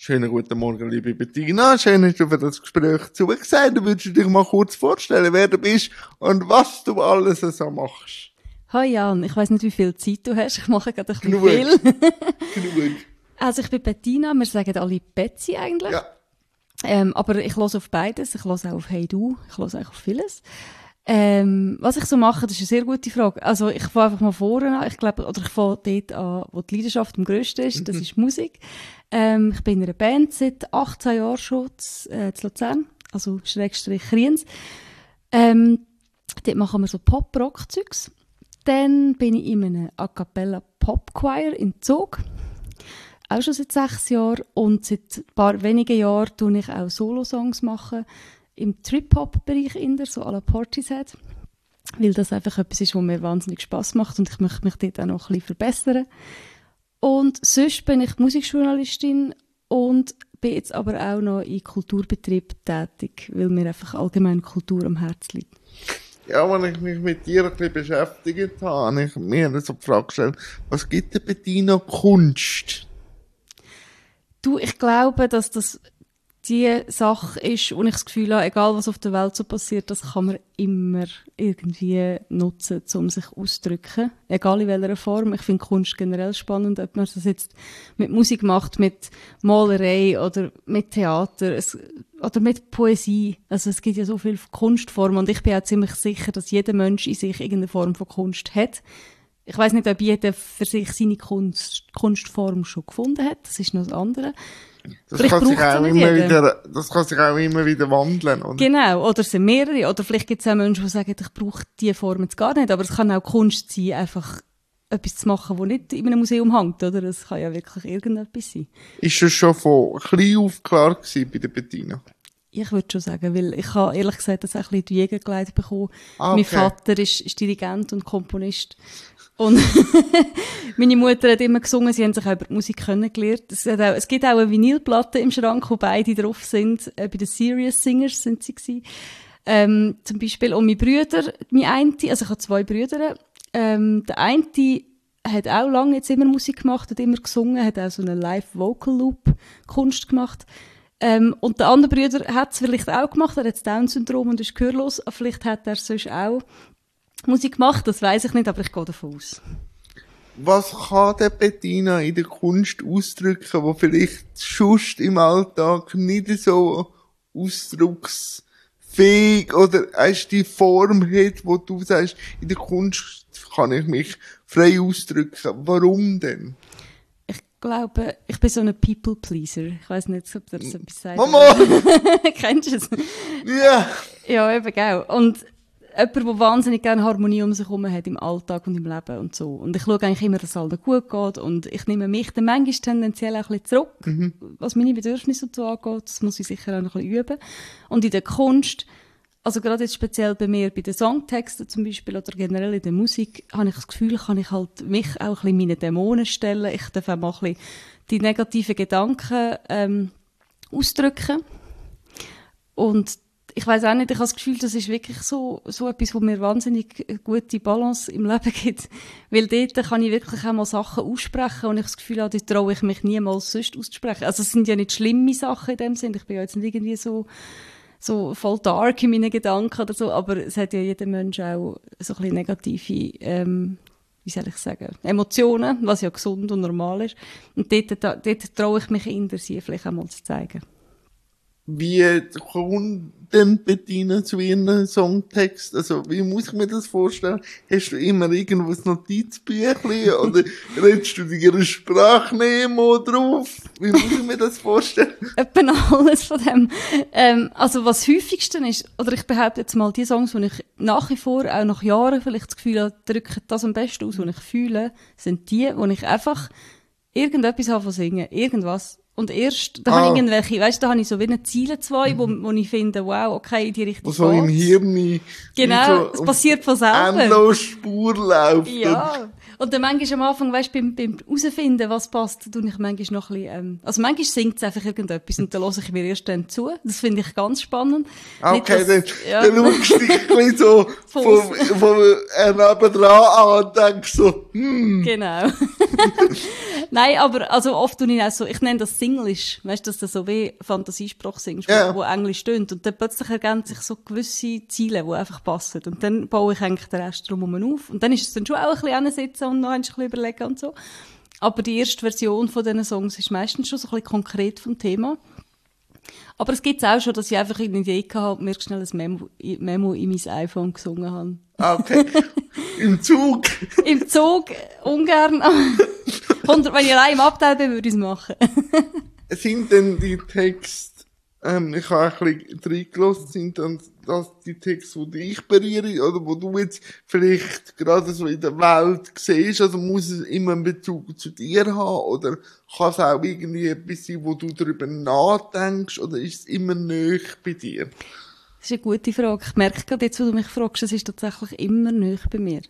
Schönen guten Morgen, liebe Bettina. Schön, dass du für das Gespräch zugesagt. Du würdest dich mal kurz vorstellen, wer du bist und was du alles so machst. Hi Jan, ich weiss nicht, wie viel Zeit du hast. Ich mache gerade ein bisschen Genug. viel. Genug. Also ich bin Bettina, wir sagen alle Betsy eigentlich. Ja. Aber ich höre auf beides. Ich höre auch auf Hey Du, ich höre eigentlich auf vieles. Was ich so mache, das ist eine sehr gute Frage. Also ich fange einfach mal vorne an. Ich glaube, oder ich fange dort an, wo die Leidenschaft am grössten ist. Das ist Musik. Ich bin in einer Band seit 18 Jahren schon zu Luzern, also Schrägstrich Kriens. Dort machen wir so Pop-Rock-Zeugs. Dann bin ich in einem A-Cappella-Pop-Choir in Zug. Auch schon seit 6 Jahren. Und seit ein paar wenigen Jahren mache ich auch Solo-Songs machen im Trip-Hop-Bereich so à la Portishead. Weil das einfach etwas ist, was mir wahnsinnig Spass macht und ich möchte mich dort auch noch ein bisschen verbessern. Und sonst bin ich Musikjournalistin und bin jetzt aber auch noch in Kulturbetrieb tätig, weil mir einfach allgemein Kultur am Herzen liegt. Ja, als ich mich mit dir ein bisschen beschäftigt habe, habe ich mir so die Frage gestellt, was gibt der Bettina Kunst? Du, ich glaube, dass das die Sache ist, wo ich das Gefühl habe, egal was auf der Welt so passiert, das kann man immer irgendwie nutzen, um sich auszudrücken. Egal in welcher Form. Ich finde Kunst generell spannend, ob man das jetzt mit Musik macht, mit Malerei oder mit Theater oder mit Poesie. Also es gibt ja so viele Kunstformen und ich bin auch ziemlich sicher, dass jeder Mensch in sich irgendeine Form von Kunst hat. Ich weiss nicht, ob jeder für sich seine Kunstform schon gefunden hat. Das ist noch das andere. Das kann sich auch immer wieder wandeln, oder? Genau, oder es sind mehrere. Oder vielleicht gibt es auch Menschen, die sagen, ich brauche diese Form jetzt gar nicht. Aber es kann auch Kunst sein, einfach etwas zu machen, das nicht in einem Museum hängt, oder? Es kann ja wirklich irgendetwas sein. Ist das schon von klein auf klar gewesen bei der Bettina? Ich würde schon sagen, weil ich habe ehrlich gesagt das auch ein bisschen in die Jugend geleitet bekommen. Okay. Mein Vater ist Dirigent und Komponist. Und meine Mutter hat immer gesungen, sie haben sich auch über die Musik kennengelernt. Es gibt auch eine Vinylplatte im Schrank, wo beide drauf sind. Bei den Serious Singers sind sie gewesen. Zum Beispiel. Und meine Brüder, also ich habe 2 Brüder. Der eine hat auch lange jetzt immer Musik gemacht, hat immer gesungen, hat auch so eine Live-Vocal-Loop-Kunst gemacht. Und der andere Bruder hat es vielleicht auch gemacht, er hat das Down-Syndrom und ist gehörlos. Vielleicht hat er sonst auch Musik gemacht, das weiss ich nicht, aber ich gehe davon aus. Was kann der Bettina in der Kunst ausdrücken, wo vielleicht sonst im Alltag nicht so ausdrucksfähig oder erst die Form hat, wo du sagst, in der Kunst kann ich mich frei ausdrücken. Warum denn? Ich glaube, ich bin so ein People-Pleaser. Ich weiss nicht, ob das etwas sagt. Mama! Kennst du es? Ja! Ja, eben, genau. Und jemand, der wahnsinnig gerne Harmonie um sich herum hat im Alltag und im Leben und so. Und ich schaue eigentlich immer, dass es allen gut geht und ich nehme mich dann manchmal tendenziell auch ein bisschen zurück, was meine Bedürfnisse und so angeht. Das muss ich sicher auch noch ein bisschen üben. Und in der Kunst, also gerade jetzt speziell bei mir, bei den Songtexten zum Beispiel oder generell in der Musik, habe ich das Gefühl, kann ich halt mich auch ein bisschen meinen Dämonen stellen. Ich darf auch mal ein bisschen die negativen Gedanken ausdrücken. Und ich weiss auch nicht, ich habe das Gefühl, das ist wirklich so etwas, wo mir wahnsinnig gute Balance im Leben gibt. Weil dort kann ich wirklich auch mal Sachen aussprechen und ich das Gefühl habe, dort traue ich mich niemals sonst auszusprechen. Also es sind ja nicht schlimme Sachen in dem Sinn. Ich bin ja jetzt nicht irgendwie so voll dark in meinen Gedanken oder so, aber es hat ja jeder Mensch auch so ein bisschen negative, wie soll ich sagen, Emotionen, was ja gesund und normal ist. Und dort traue ich mich eher, sie vielleicht auch mal zu zeigen. Wie kommt denn Bettina zu ihren Songtext? Also, wie muss ich mir das vorstellen? Hast du immer irgendwo ein Notizbüchlein oder redest du dir Sprachnemo drauf? Wie muss ich mir das vorstellen? Etwa alles von dem. Also, was häufigste ist, oder ich behaupte jetzt mal, die Songs, die ich nach wie vor, auch nach Jahren vielleicht das Gefühl habe, drücken das am besten aus, was ich fühle, sind die, wo ich einfach irgendetwas habe von singen, irgendwas. Und erst, da habe ich irgendwelche, weißt du, da habe ich so wie eine Ziele 2, wo ich finde, wow, okay, in die Richtung so im Hirn. Genau, es passiert von selber. Endlos Spur läuft. Ja. Und dann manchmal am Anfang, weißt du, beim herausfinden, was passt, tue ich manchmal noch ein bisschen, also manchmal singt es einfach irgendetwas und dann höre ich mir erst dann zu. Das finde ich ganz spannend. Okay, Nicht, dann schaust du dich ein bisschen so von nebendran an und denkst so, Genau. Nein, aber also oft tue ich auch so, ich nenne das Singlish, weißt du, dass du so wie Fantasiesprache singst, wo Englisch stöhnt. Und dann plötzlich ergänzen sich so gewisse Ziele, die einfach passen. Und dann baue ich eigentlich den Rest drumherum auf. Und dann ist es dann schon auch ein bisschen hinsitzen und noch ein bisschen überlegen und so. Aber die erste Version von diesen Songs ist meistens schon so ein bisschen konkret vom Thema. Aber es gibt auch schon, dass ich einfach eine Idee hatte und mir schnell ein Memo in mein iPhone gesungen habe. okay, im Zug. Im Zug ungern. Wenn ich allein im Abteil bin, würde ich es machen. Sind denn die Texte, ich habe ein bisschen reingelassen, sind dann das die Texte, die dich berühren, oder wo du jetzt vielleicht gerade so in der Welt siehst, also muss es immer einen Bezug zu dir haben, oder kann es auch irgendwie etwas sein, wo du darüber nachdenkst, oder ist es immer näher bei dir? Das ist eine gute Frage. Ich merke gerade jetzt, wo du mich fragst, es ist tatsächlich immer näher bei mir.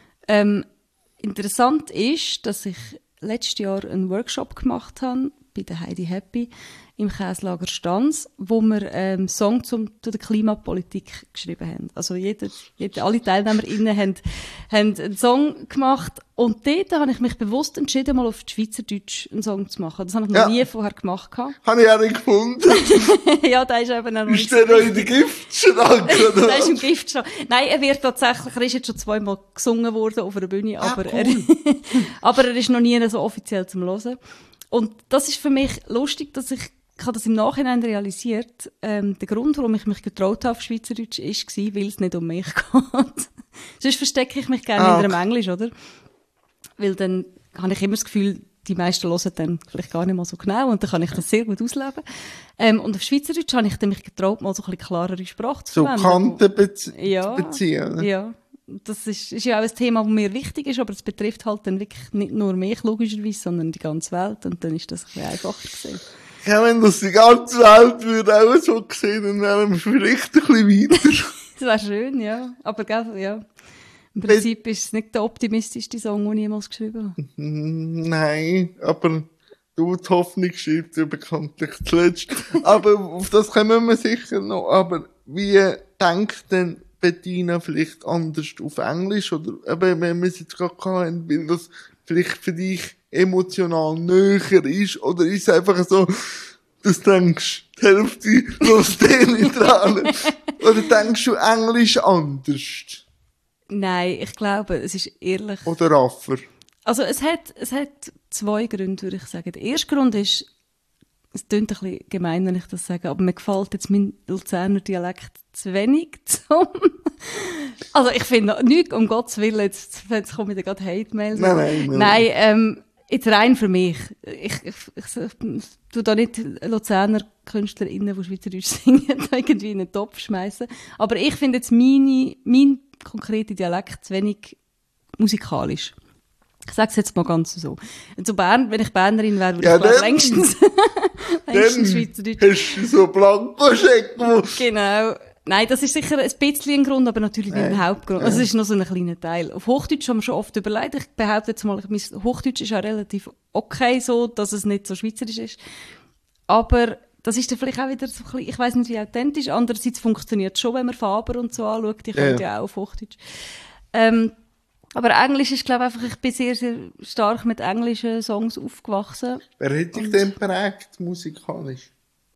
Interessant ist, dass ich letztes Jahr einen Workshop gemacht habe bei der Heidi Happy im Käslager Stanz, wo wir Song zu der Klimapolitik geschrieben haben. Also alle TeilnehmerInnen haben einen Song gemacht und dort habe ich mich bewusst entschieden, mal auf Schweizerdeutsch einen Song zu machen. Das habe ich noch nie vorher gemacht. Habe ich auch nicht gefunden. Ja, der ist eben noch nicht. Ist der noch in der Giftschrank, oder? Der ist im Giftschrank. Nein, er ist jetzt schon 2-mal gesungen worden auf einer Bühne, aber cool. aber er ist noch nie so offiziell zum Hören. Und das ist für mich lustig, dass ich habe das im Nachhinein realisiert. Der Grund, warum ich mich getraut habe auf Schweizerdeutsch, war, weil es nicht um mich geht. Sonst verstecke ich mich gerne hinter dem Englisch, oder? Weil dann habe ich immer das Gefühl, die meisten hören dann vielleicht gar nicht mal so genau und dann kann ich das sehr gut ausleben. Und auf Schweizerdeutsch habe ich dann mich getraut, mal so ein bisschen klarere Sprache zu verwenden. So Kanten beziehen. Ja. Das ist ja auch ein Thema, das mir wichtig ist, aber es betrifft halt dann wirklich nicht nur mich logischerweise, sondern die ganze Welt und dann ist das ein bisschen einfacher gewesen. Ja, wenn das die ganze Welt würde auch so sehen, dann wären wir vielleicht ein bisschen weiter. Das wäre schön, ja. Aber ja. Im Prinzip ist es nicht der optimistischste Song, den ich jemals geschrieben habe. Nein, aber du, die Hoffnung schreibst ja bekanntlich zuletzt. Aber auf das kommen wir sicher noch. Aber wie denkt denn Bettina vielleicht anders auf Englisch? Oder eben, wenn wir es jetzt gerade hatten, weil das vielleicht für dich emotional näher ist? Oder ist es einfach so, dass du denkst, die Hälfte lässt den nicht dran? Oder denkst du Englisch anders? Nein, ich glaube, es ist ehrlich. Oder raffer? Also es hat 2 Gründe, würde ich sagen. Der erste Grund ist, es klingt ein bisschen gemein, wenn ich das sage, aber mir gefällt jetzt mein Luzerner Dialekt zu wenig zum... Also ich finde, nichts, um Gottes Willen, jetzt komme ich da gerade Hate-Mails. Nein, jetzt rein für mich. Ich tue da nicht Luzerner KünstlerInnen, die Schweizerdeutsch singen, irgendwie in den Topf schmeißen. Aber ich finde jetzt mein konkreter Dialekt zu wenig musikalisch. Ich sage es jetzt mal ganz so. Und wenn ich Bernerin wäre, würde ich längstens Schweizerdeutsch. Hast du so Blankoscheck? Genau. Nein, das ist sicher ein bisschen ein Grund, aber natürlich nicht ein Hauptgrund. Also es ist noch so ein kleiner Teil. Auf Hochdeutsch haben wir schon oft überlegt. Ich behaupte jetzt mal, mein Hochdeutsch ist auch relativ okay so, dass es nicht so schweizerisch ist. Aber das ist dann vielleicht auch wieder so ein bisschen, ich weiss nicht, wie authentisch. Andererseits funktioniert es schon, wenn man Faber und so anschaut. Die kommt ja auch auf Hochdeutsch. Aber Englisch ist, glaube ich, einfach, ich bin sehr, sehr stark mit englischen Songs aufgewachsen. Wer hat dich denn geprägt, musikalisch?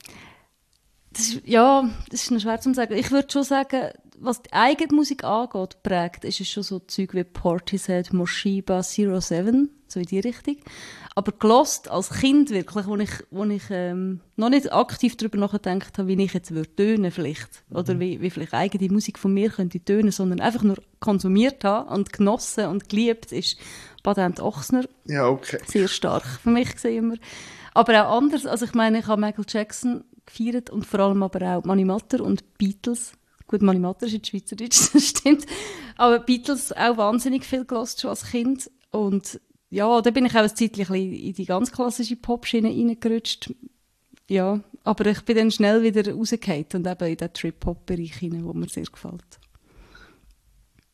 Das ist noch schwer zu sagen. Ich würde schon sagen, was die eigene Musik angeht, prägt, ist es schon so Zeug wie Portishead, Moshiba, 07, so in die Richtung. Aber gelost als Kind wirklich, wo ich noch nicht aktiv darüber nachgedacht habe, wie ich jetzt tönen vielleicht. Oder wie vielleicht eigene Musik von mir könnte tönen, sondern einfach nur konsumiert habe und genossen und geliebt, ist Patent Ochsner. Ja, okay. Sehr stark für mich gesehen immer. Aber auch anders, also ich meine, ich habe Michael Jackson gefeiert und vor allem aber auch Mani Matter und Beatles. Gut, Mani Matter ist in Schweizerdeutsch, das stimmt. Aber Beatles auch wahnsinnig viel gehört schon als Kind. Und ja, da bin ich auch ein Zeitchen in die ganz klassische Pop-Schiene reingerutscht. Ja, aber ich bin dann schnell wieder rausgefallen und eben in den Trip-Hop-Bereich hinein, wo mir sehr gefällt.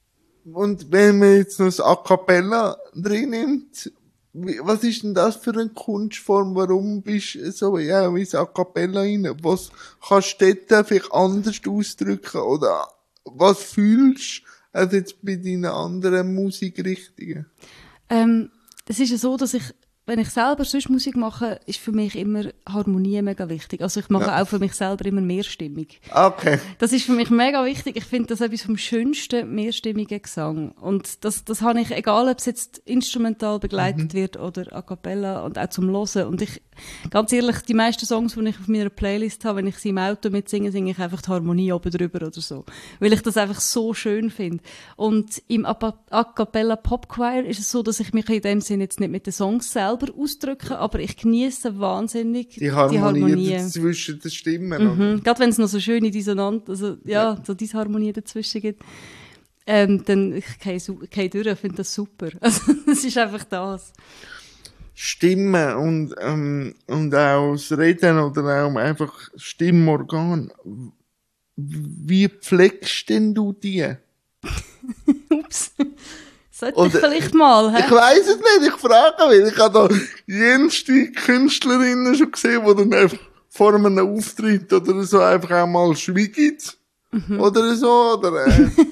Und wenn man jetzt noch das A Cappella drin nimmt, was ist denn das für eine Kunstform? Warum bist du so, ja, wie das A Cappella rein? Was kannst du dort vielleicht anders ausdrücken? Oder was fühlst du, als jetzt bei deinen anderen Musikrichtungen? Es ist ja so, dass wenn ich selber sonst Musik mache, ist für mich immer Harmonie mega wichtig. Also ich mache auch für mich selber immer mehrstimmig. Okay. Das ist für mich mega wichtig. Ich finde das etwas vom schönsten mehrstimmigen Gesang. Und das habe ich, egal ob es jetzt instrumental begleitet wird oder a cappella und auch zum Hören. Und ganz ehrlich, die meisten Songs, die ich auf meiner Playlist habe, wenn ich sie im Auto mitsinge, singe ich einfach die Harmonie oben drüber oder so. Weil ich das einfach so schön finde. Und im a cappella Pop Choir ist es so, dass ich mich in dem Sinne jetzt nicht mit den Songs selber ausdrücken, aber ich genieße wahnsinnig die Harmonie zwischen den Stimmen. Mhm. Gerade wenn es noch so schöne Dissonanten, also so Disharmonie dazwischen gibt, dann ich gehe durch, ich finde das super. Also das ist einfach das. Stimmen und auch das Reden oder auch einfach Stimmorgan. Wie pflegst denn du die? Ups. Sollte ich vielleicht mal, hä? Ich weiss es nicht, ich frage, weil ich habe da jenste Künstlerinnen schon gesehen, die dann einfach vor einem Auftritt oder so einfach auch mal schweigen. Oder so, oder,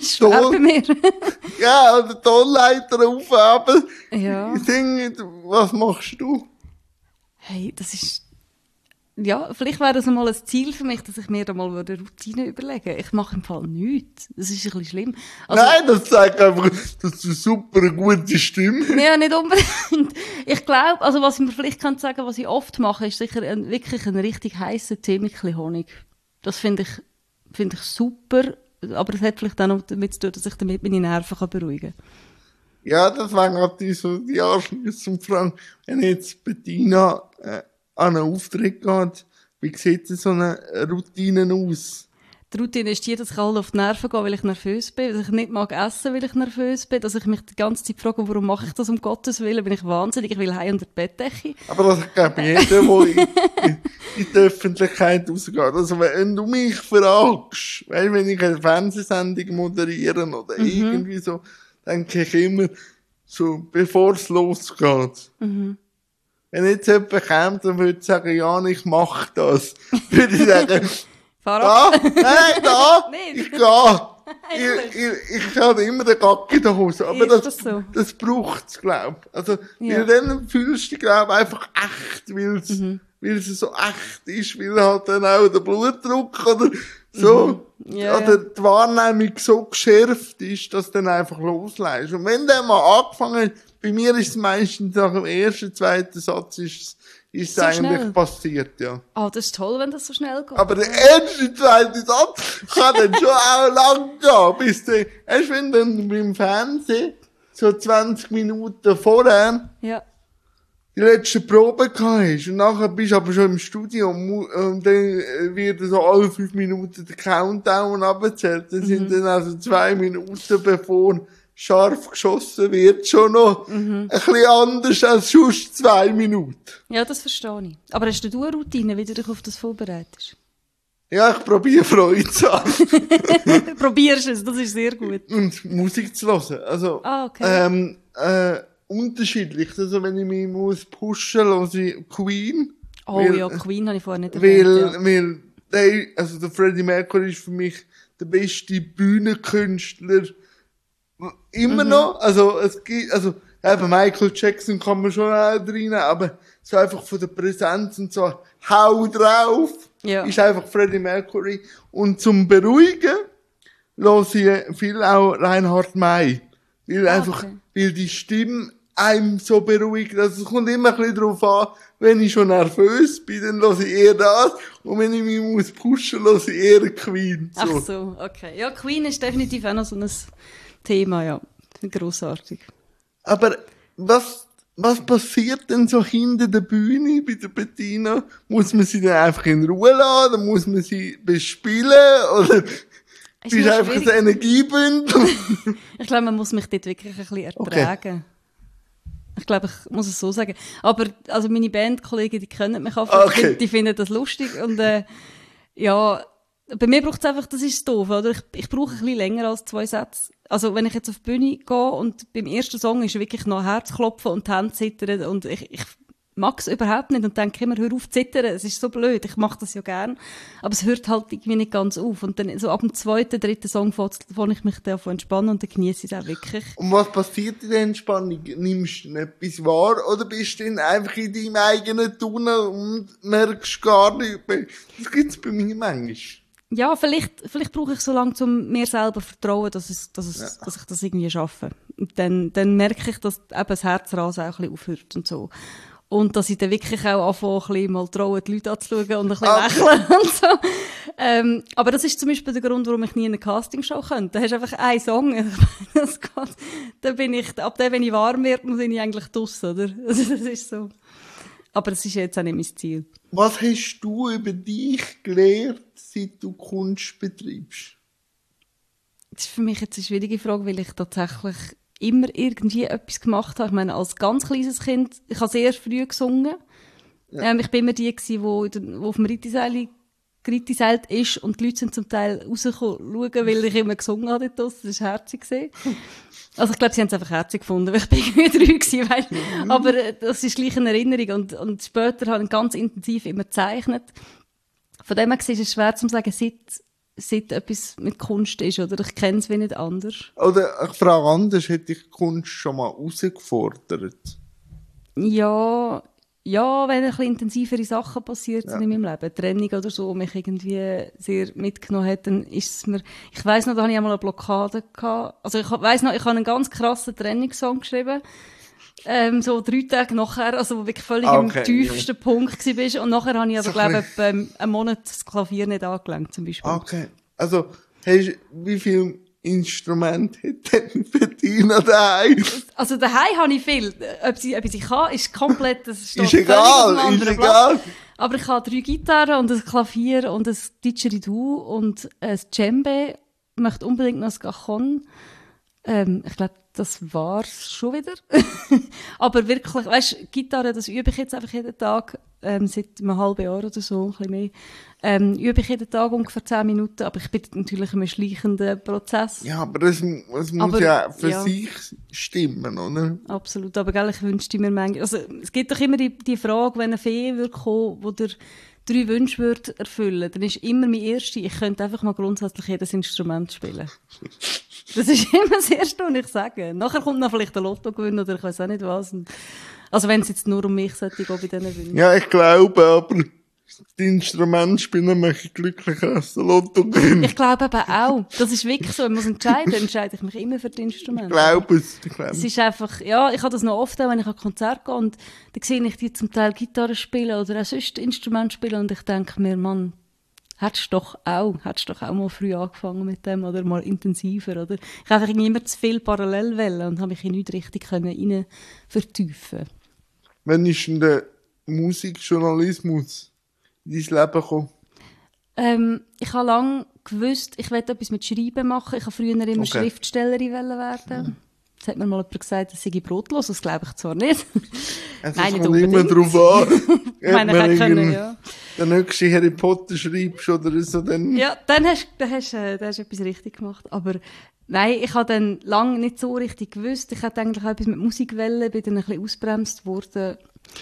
ja, oder Tonleiter aufheben. Ja. Ich denke, was machst du? Hey, das ist, ja, vielleicht wäre das mal ein Ziel für mich, dass ich mir da mal eine Routine überlege. Ich mache im Fall nichts. Das ist ein bisschen schlimm. Also, nein, das zeigt einfach, dass du super eine gute Stimme hast. Ja, nicht unbedingt. Ich glaube, also was ich mir vielleicht sagen kann, was ich oft mache, ist sicher wirklich ein richtig heißer Tee mit ein bisschen Honig. Das finde ich super, aber es hat vielleicht auch noch damit zu tun, dass ich damit meine Nerven beruhigen kann. Ja, das war gerade so die Anschluss zum Frank. Wenn jetzt Bettina an einen Auftritt geht, wie sieht so eine Routine aus? Die Routine ist die, dass ich alle auf die Nerven gehe, weil ich nervös bin, dass ich nicht mag essen, weil ich nervös bin, dass ich mich die ganze Zeit frage, warum mache ich das um Gottes Willen, bin ich wahnsinnig, ich will heim unter die Bettdecke. Aber das glaube ich jeder, der in die Öffentlichkeit rausgeht. Also wenn du mich fragst, weil wenn ich eine Fernsehsendung moderiere oder irgendwie so, denke ich immer so, bevor es losgeht. Wenn jetzt jemand kommt und würde sagen, ja, ich mache das, würde ich sagen, da, nein, da, ich gehe. Ich habe immer den Gacki in der Hose, aber das braucht's, glaub. Also, weil dann fühlst du dich, glaub, einfach echt, weil es so echt ist, weil halt dann auch der Blutdruck oder so, oder die Wahrnehmung so geschärft ist, dass du dann einfach loslässt. Und wenn der mal angefangen hat, bei mir ist es meistens nach dem ersten, zweiten Satz ist es so eigentlich schnell passiert, ja. Ah, das ist toll, wenn das so schnell geht. Aber der erste, zweite Satz kann dann schon auch lang gehen, bis du, erst wenn dann beim Fernsehen, so 20 Minuten vorher, die letzte Probe gehabt hast, und nachher bist du aber schon im Studio, und dann wird so alle 5 Minuten der Countdown abgezählt, dann sind dann also 2 Minuten bevor scharf geschossen wird, schon noch ein bisschen anders als sonst 2 Minuten. Ja, das verstehe ich. Aber hast du eine Routine, wie du dich auf das vorbereitest? Ja, ich probiere Freude zu haben. Probierst es, das ist sehr gut. Und Musik zu hören. Also, unterschiedlich. Also, wenn ich mich muss pushen, höre ich Queen. Oh weil, ja, Queen habe ich vorher nicht erwähnt. Weil, also der Freddie Mercury ist für mich der beste Bühnenkünstler immer noch. Also, eben Michael Jackson kann man schon auch rein, aber so einfach von der Präsenz und so, hau drauf, ist einfach Freddie Mercury. Und zum Beruhigen höre ich viel auch Reinhard May. Weil die Stimme einem so beruhigt. Also es kommt immer ein bisschen darauf an, wenn ich schon nervös bin, dann höre ich eher das. Und wenn ich mich muss pushen, höre ich eher Queen. So. Ach so, okay. Ja, Queen ist definitiv auch noch so ein Thema, ja. Grossartig. Aber was passiert denn so hinter der Bühne bei der Bettina? Muss man sie dann einfach in Ruhe lassen? Oder muss man sie bespielen? Oder bist du einfach ein Energiebündel? Ich glaube, man muss mich dort wirklich ein bisschen ertragen. Okay. Ich glaube, ich muss es so sagen. Aber also meine Bandkollegen, die kennen mich einfach, die finden das lustig. Und ja, Bei mir braucht es einfach, das ist doof, oder? Ich brauche ein bisschen länger als 2 Sätze. Also, wenn ich jetzt auf die Bühne gehe und beim ersten Song ist wirklich noch Herzklopfen und die Hände zittern und ich mag es überhaupt nicht und denke immer, hör auf zu zittern, es ist so blöd, ich mache das ja gern. Aber es hört halt irgendwie nicht ganz auf. Und dann so ab dem 2., 3. Song fange ich mich davon entspannen und dann genieße ich es auch wirklich. Und was passiert in der Entspannung? Nimmst du etwas wahr oder bist du dann einfach in deinem eigenen Tunnel und merkst gar nichts mehr? Das gibt es bei mir manchmal. Ja, vielleicht brauche ich so lange, um mir selber zu vertrauen, dass ich das irgendwie schaffe. Und dann merke ich, dass eben das Herzrasen auch ein bisschen aufhört und so. Und dass ich dann wirklich auch anfange, ein bisschen mal trauen, die Leute anzuschauen und ein bisschen lächeln und so. Aber das ist zum Beispiel der Grund, warum ich nie in eine Castingshow könnte. Da hast du einfach einen Song. Das geht. Ab dem, wenn ich warm werde, muss ich eigentlich draussen, oder? Also das ist so. Aber das ist jetzt auch nicht mein Ziel. Was hast du über dich gelernt, seit du Kunst betreibst? Das ist für mich jetzt eine schwierige Frage, weil ich tatsächlich immer irgendwie etwas gemacht habe. Ich meine, als ganz kleines Kind, ich habe sehr früh gesungen. Ja. Ich bin immer die gewesen, die auf dem Rittiseil ist und die Leute sind zum Teil rausgekommen, weil ich immer gesungen habe dort draussen. Das war herzig. Also ich glaube, sie haben es einfach herzig gefunden, weil ich bin irgendwie 3 gewesen, aber das ist gleich eine Erinnerung und später habe ich ganz intensiv immer gezeichnet. Von dem her ist es schwer zu sagen, seit etwas mit Kunst ist, oder? Ich kenne es wie nicht anders. Oder ich frage anders, hätte ich Kunst schon mal herausgefordert? Ja, wenn ein bisschen intensivere Sachen passiert sind in meinem Leben, Trennung oder so, mich irgendwie sehr mitgenommen hat, dann ist es mir, ich weiss noch, da hatte ich einmal eine Blockade gehabt. Also ich weiss noch, ich habe einen ganz krassen Trennungssong geschrieben, so 3 Tage nachher, also wo wirklich völlig im tiefsten Punkt war. Und nachher habe ich aber, glaube ich, einen Monat das Klavier nicht angelenkt, zum Beispiel. Okay. Also, wie viel Instrument hat denn Bettina daheim? Also daheim habe ich viel. Ob sie kann, ist komplett, das steht ist egal, ist egal. Aber ich habe 3 Gitarren und ein Klavier und ein Didgeridoo und ein Djembe. Ich möchte unbedingt noch ein Cajon. Ich glaube, das war's schon wieder. Aber wirklich, weißt, Gitarre, das übe ich jetzt einfach jeden Tag, seit einem halben Jahr oder so, ein bisschen mehr. Übe ich jeden Tag ungefähr 10 Minuten, aber ich bin natürlich in einem schleichenden Prozess. Ja, aber es muss ja für sich stimmen, oder? Absolut, aber gell, ich wünschte mir manchmal, also es gibt doch immer die Frage, wenn eine Fee würde kommen, die dir 3 Wünsche würde erfüllen, dann ist immer mein erster, ich könnte einfach mal grundsätzlich jedes Instrument spielen. Das ist immer das Erste, was ich sage. Nachher kommt noch vielleicht ein Lottogewinn oder ich weiß auch nicht was. Also wenn es jetzt nur um mich sollte, bei diesen Wünschen. Ja, ich glaube, aber das Instrument spielen mache ich glücklicher als der Lottogewinn. Ich glaube eben auch. Das ist wirklich so. Wenn man entscheide ich mich immer für die Instrumente. Ich glaube es. Es ist einfach, ja, ich habe das noch oft, wenn ich an Konzerte gehe und dann sehe ich die zum Teil Gitarre spielen oder auch sonst Instrument spielen und ich denke mir, Mann, hättest du doch auch mal früh angefangen mit dem oder mal intensiver, oder? Ich habe einfach immer zu viel parallel wollen und habe mich in nichts richtig rein vertiefen. Wann ist denn der Musikjournalismus in dein Leben gekommen? Ich habe lange gewusst, ich will etwas mit Schreiben machen. Ich habe früher immer Schriftstellerin werden. Jetzt hat mir mal jemand gesagt, das sei brotlos. Das glaube ich zwar nicht. Es Nein, kommt immer darauf an. Ich meine, ich können, ja. Der nächste Harry Potter schreibst oder so, dann... Ja, dann hast du etwas richtig gemacht. Aber nein, ich habe dann lange nicht so richtig gewusst. Ich hatte eigentlich auch etwas mit Musik wollen, bin dann ein bisschen ausbremst worden.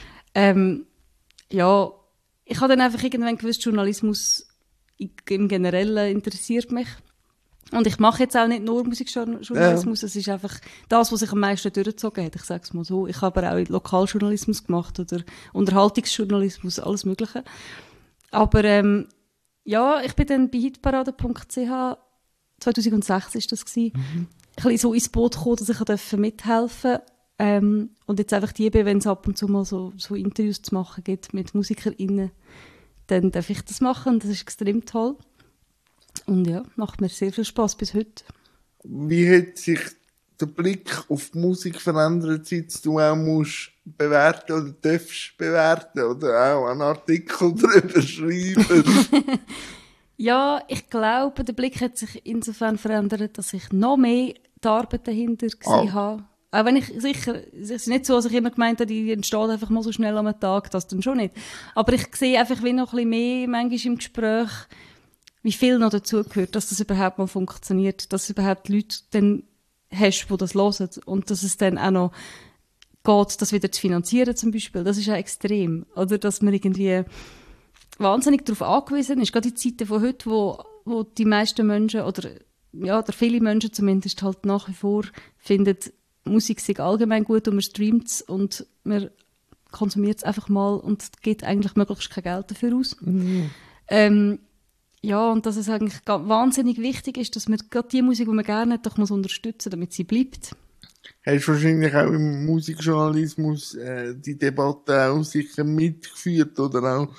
Ja, ich habe dann einfach irgendwann gewusst, Journalismus im Generellen interessiert mich. Und ich mache jetzt auch nicht nur Musikjournalismus, es ist einfach das, was sich am meisten durchgezogen hat, ich sage es mal so. Ich habe aber auch Lokaljournalismus gemacht oder Unterhaltungsjournalismus, alles Mögliche. Aber ja, ich bin dann bei hitparade.ch, 2006 war das, ein bisschen so ins Boot gekommen, dass ich mithelfen durfte. Und jetzt einfach wenn es ab und zu mal so Interviews zu machen gibt mit MusikerInnen, dann darf ich das machen und das ist extrem toll. Und ja, macht mir sehr viel Spass bis heute. Wie hat sich der Blick auf die Musik verändert, seit du auch musst bewerten oder darfst bewerten oder auch einen Artikel darüber schreiben? Ja, ich glaube, der Blick hat sich insofern verändert, dass ich noch mehr die Arbeit dahinter gesehen habe. Auch wenn es ist nicht so, dass ich immer gemeint habe, die entsteht einfach mal so schnell am Tag, das dann schon nicht. Aber ich sehe einfach wie noch ein bisschen mehr manchmal im Gespräch, wie viel noch dazugehört, dass das überhaupt mal funktioniert, dass überhaupt Leute dann hast, die das hören und dass es dann auch noch geht, das wieder zu finanzieren zum Beispiel. Das ist ja extrem. Oder dass man irgendwie wahnsinnig darauf angewiesen ist, gerade in Zeiten von heute, wo die meisten Menschen oder viele Menschen zumindest halt nach wie vor finden, Musik sei allgemein gut und man streamt es und man konsumiert es einfach mal und gibt eigentlich möglichst kein Geld dafür aus. Mhm. Und dass es eigentlich wahnsinnig wichtig ist, dass man gerade die Musik, die man gerne hat, doch muss unterstützen, damit sie bleibt. Hast du wahrscheinlich auch im Musikjournalismus die Debatte auch sicher mitgeführt oder auch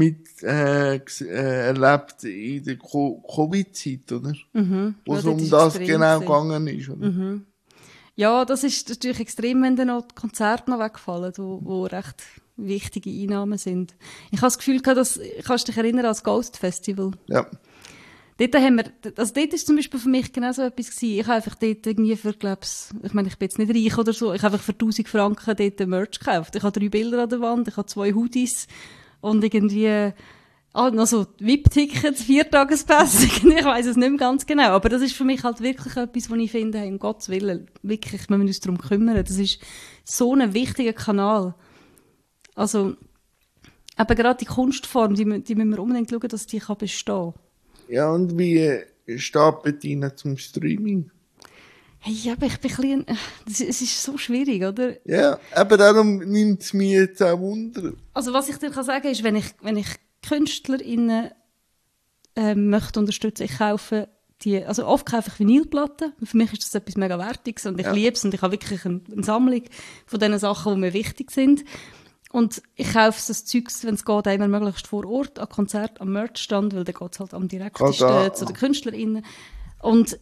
erlebt in der Covid-Zeit, oder? Mhm. Wo es um das genau gegangen ist, oder? Mhm. Ja, das ist natürlich extrem, wenn dann noch die Konzerte noch wegfallen, wo recht wichtige Einnahmen sind. Ich habe das Gefühl gehabt, kannst du dich erinnern an das Ghost Festival? Ja. Dort ist zum Beispiel für mich genau so etwas gewesen. Ich habe einfach dort irgendwie für, ich meine, ich bin jetzt nicht reich oder so, ich habe einfach für 1000 Franken dort Merch gekauft. Ich habe 3 Bilder an der Wand, ich habe 2 Hoodies und irgendwie, noch so VIP-Tickets, 4-Tagespässe, ich weiss es nicht mehr ganz genau. Aber das ist für mich halt wirklich etwas, wo ich finde, hey, um Gottes Willen, wirklich, wir müssen uns darum kümmern. Das ist so ein wichtiger Kanal. Also, aber gerade die Kunstform, die müssen wir unbedingt schauen, dass die bestehen kann. Ja, und wie steht Bettina zum Streaming? Hey, aber ich bin ein bisschen, es ist so schwierig, oder? Ja, aber darum nimmt es mich jetzt auch Wunder. Also was ich dir sagen kann, ist, wenn ich KünstlerInnen möchte unterstützen, ich kaufe also oft kaufe ich Vinylplatten. Für mich ist das etwas mega Wertiges und ich liebe es und ich habe wirklich eine Sammlung von den Sachen, die mir wichtig sind. Und ich kaufe das Zeugs, wenn es geht, immer möglichst vor Ort, an Konzert, am Merchstand, weil dann geht es halt am direktesten zu den KünstlerInnen. Und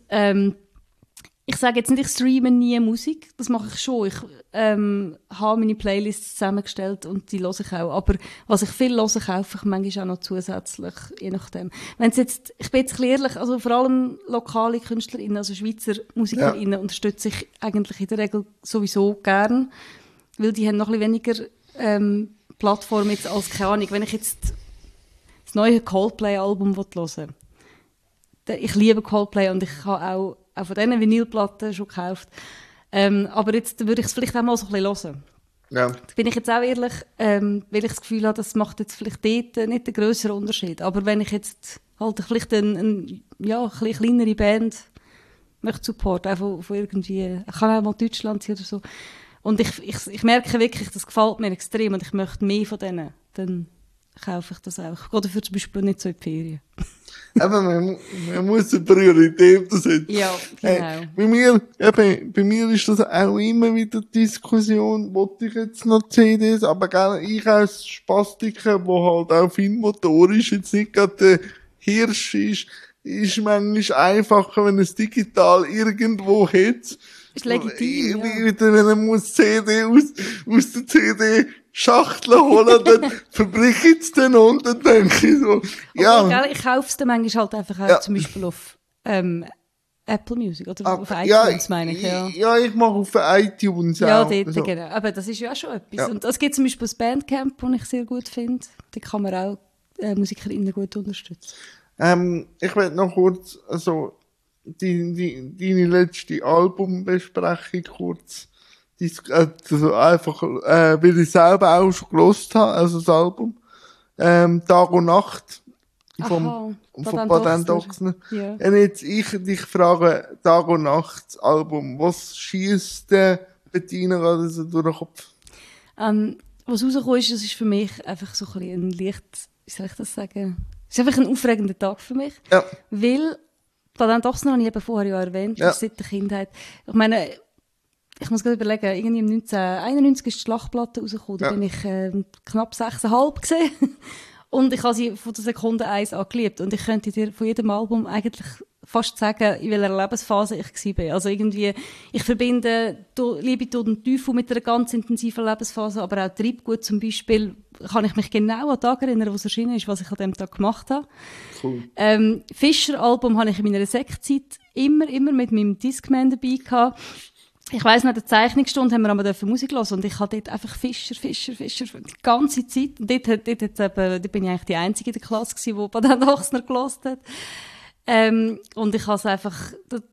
ich sage jetzt nicht, ich streame nie Musik, das mache ich schon. Ich habe meine Playlists zusammengestellt und die höre ich auch. Aber was ich viel höre, kaufe ich manchmal auch noch zusätzlich, je nachdem. Wenn's jetzt, ich bin jetzt ein bisschen ehrlich, also vor allem lokale KünstlerInnen, also Schweizer MusikerInnen, unterstütze ich eigentlich in der Regel sowieso gern, weil die haben noch ein bisschen weniger Plattform jetzt als, keine Ahnung, wenn ich jetzt das neue Coldplay-Album hören will. Ich liebe Coldplay und ich habe auch von diesen Vinylplatten schon gekauft. Aber jetzt würde ich es vielleicht auch mal so ein bisschen hören. Ja. Da bin ich jetzt auch ehrlich, weil ich das Gefühl habe, das macht jetzt vielleicht dort nicht den grösseren Unterschied. Aber wenn ich jetzt halt vielleicht eine bisschen kleinere Band möchte supporten, auch von irgendwie, ich kann auch mal Deutschland sein oder so. Und ich merke wirklich, das gefällt mir extrem und ich möchte mehr von denen. Dann kaufe ich das auch. Ich gehe dafür zum Beispiel nicht so in die Ferien. Aber man muss eine Priorität setzen. Ja, genau. Bei mir ist das auch immer wieder Diskussion, wollte ich jetzt noch CDs, aber gerne ich als Spastiker, wo halt auch feinmotorisch jetzt nicht gerade der Hirsch ist manchmal einfacher, wenn es digital irgendwo hat. Ist legitim, Wenn er muss CD aus der CD-Schachtel holen, dann verbreche ich es dann und dann denke ich so, ja. Okay, ich kaufe es dann manchmal halt einfach auch zum Beispiel auf Apple Music oder auf iTunes, meine ich. Ja, ich mache auf iTunes auch. Ja, dort, so. Genau. Aber das ist ja auch schon etwas. Ja. Und es gibt zum Beispiel das Bandcamp, das ich sehr gut finde. Da kann man auch MusikerInnen gut unterstützen. Ich will noch kurz, also, deine letzte Albumbesprechung kurz, also einfach, weil ich selber auch schon gehört habe, also das Album, Tag und Nacht, von Patent Ochsner. Ja. Wenn jetzt ich dich frage, Tag und Nacht, das Album, was schießt Bettina gerade so durch den Kopf? Was rausgekommen ist, das ist für mich einfach so ein bisschen ein Licht, wie soll ich das sagen? Es ist einfach ein aufregender Tag für mich. Ja. Weil, Patent Ochsner habe ich eben vorher ja erwähnt, seit der Kindheit. Ich meine, ich muss gerade überlegen, irgendwie im 1991 ist die Schlachtplatte rausgekommen, da bin ich knapp 6,5 gesehen. Und ich habe sie von der Sekunde 1 an geliebt. Und ich könnte dir von jedem Album eigentlich fast sagen, in welcher Lebensphase ich war. Also irgendwie, ich verbinde Liebe, Tod und Teufel mit einer ganz intensiven Lebensphase, aber auch Treibgut zum Beispiel, kann ich mich genau an den Tag erinnern, wo es erschienen ist, was ich an dem Tag gemacht habe. Cool. Fischer-Album habe ich in meiner Sektzeit immer mit meinem Discman dabei gehabt. ich weiss noch, in der Zeichnungsstunde haben wir einmal Musik hören und ich habe dort einfach Fischer die ganze Zeit. Und dort bin ich eigentlich die Einzige in der Klasse gewesen, die Baden Ochsner gehört hat. Und ich habe es einfach,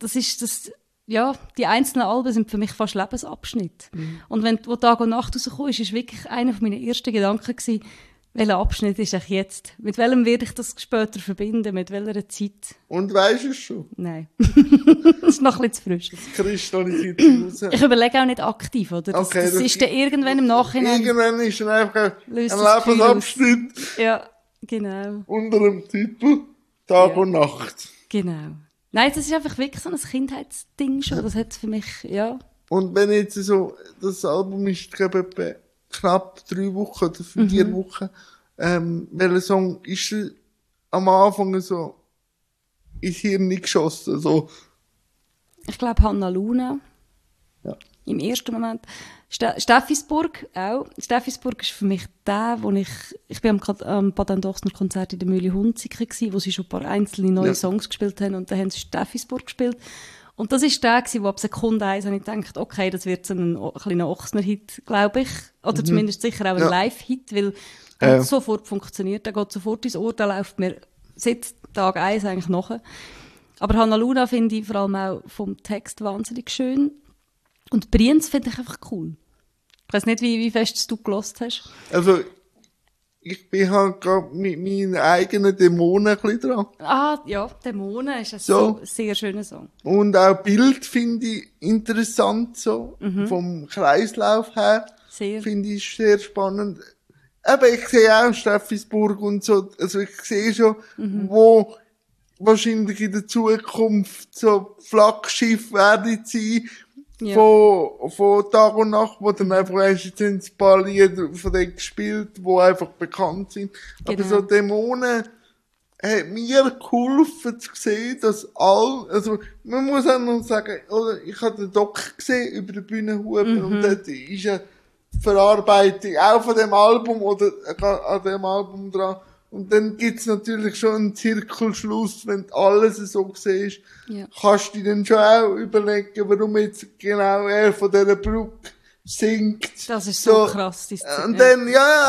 die einzelnen Alben sind für mich fast Lebensabschnitte. Und wo Tag und Nacht rausgekommen ist wirklich einer meiner ersten Gedanken gewesen, welcher Abschnitt ist eigentlich jetzt? Mit welchem werde ich das später verbinden? Mit welcher Zeit? Und weisst du es schon? Nein. Das ist noch ein bisschen zu frisch. Das kristallisiert raus. Ich überlege auch nicht aktiv, oder? Das ist dann irgendwann im Nachhinein. Irgendwann ist dann einfach ein Lebensabschnitt. Ja, genau. Unter dem Titel Tag und Nacht. Genau. Nein, das ist einfach wirklich so ein Kindheitsding schon. Das hat für mich, ja. Und wenn jetzt so, das Album ist, glaube ich, etwa knapp 3 Wochen oder 4 Wochen, welcher Song ist am Anfang so ins Hirn geschossen? So. Ich glaube, Hanna Luna. Ja. Im ersten Moment. Steffisburg auch. Steffisburg ist für mich der, wo ich bin am Baden Ochsner Konzert in der Mühle Hunziker gsi, wo sie schon ein paar einzelne neue Songs gespielt haben und dann haben sie Steffisburg gespielt. Und das ist der gsi, wo ab Sekunde 1 habe ich gedacht, okay, das wird so ein kleiner Ochsner-Hit, glaube ich. Oder zumindest sicher auch ein Live-Hit, weil er sofort funktioniert. Der geht sofort ins Ohr, der läuft mir seit Tag 1 eigentlich nachher. Aber Hanna Luna finde ich vor allem auch vom Text wahnsinnig schön. Und Brienz finde ich einfach cool. Ich weiss nicht, wie fest du gehört hast. Also, ich bin halt gerade mit meinen eigenen Dämonen ein bisschen dran. Ah, ja, Dämonen ist ein sehr schöner Song. Und auch Bild finde ich interessant, so. Vom Kreislauf her. Sehr. Finde ich sehr spannend. Aber ich sehe auch Steffisburg und so. Also, ich sehe schon, wo wahrscheinlich in der Zukunft so Flaggschiff werden sein. Ja. Von Tag und Nacht, wo dann einfach jetzt ein paar Lieder von denen gespielt, die einfach bekannt sind. Genau. Aber so Dämonen hat mir geholfen zu sehen, dass also, man muss auch noch sagen, oder, ich habe den Doc gesehen über den Bühnenhuber und dort ist ja die Verarbeitung auch von dem Album oder an dem Album dran. Und dann gibt's natürlich schon einen Zirkelschluss, wenn du alles so siehst. Ja. Kannst du dir dann schon auch überlegen, warum jetzt genau er von dieser Brücke singt. Das ist so krass, die Szene. Und dann,